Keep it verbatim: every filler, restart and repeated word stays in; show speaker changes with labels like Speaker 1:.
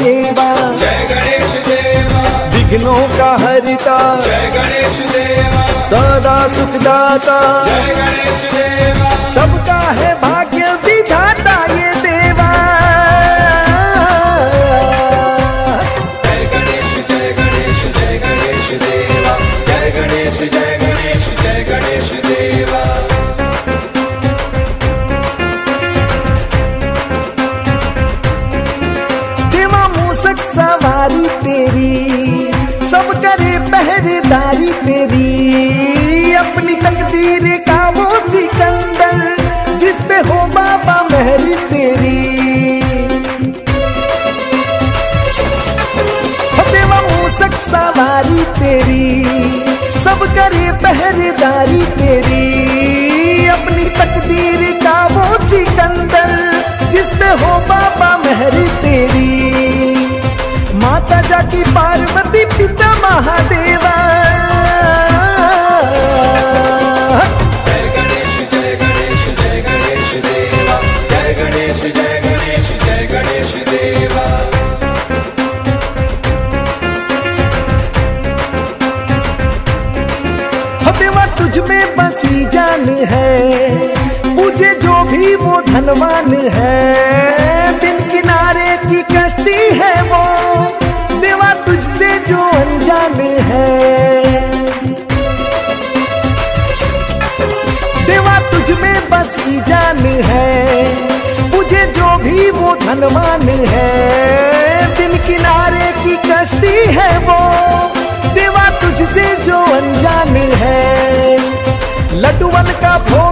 Speaker 1: देवा,
Speaker 2: जय गणेश देवा।
Speaker 1: विघ्नों का हरिता,
Speaker 2: जय गणेश देवा।
Speaker 1: सदा सुखदाता,
Speaker 2: जय गणेश देवा।
Speaker 1: सबका है भाग्य विधाता ये देवा।
Speaker 2: जय गणेश जय गणेश जय गणेश देवा, जय गणेश जय गणेश जय गणेश देवा।
Speaker 1: देवा मूसक सवारी तेरी, सब करे पहरेदारी तेरी, अपनी तकदीर का वो सिकंदर, जिस पे हो बाबा मेहर तेरी। देवा मूसक सवारी तेरी, सब करे पहरेदारी तेरी, अपनी तकदीर का वो सिकंदर, जिस पे हो बाबा मेहर तेरी। माता जाकी पार्वती पिता महादेवा,
Speaker 2: जय गणेश जय गणेश जय गणेश देवा, जय गणेश जय गणेश जय गणेश देवा।
Speaker 1: देवा तुझ में बसी जान है, पूजे जो भी वो धनवान है, बिन किनारे की कश्ती है वो, देवा तुझसे जो अनजान है। देवा तुझ में बसी जान है, पूजे जो भी वो धनवान है, बिन किनारे की कश्ती है वो, देवा तुझसे जो अनजान है। लड्डूवन का भोग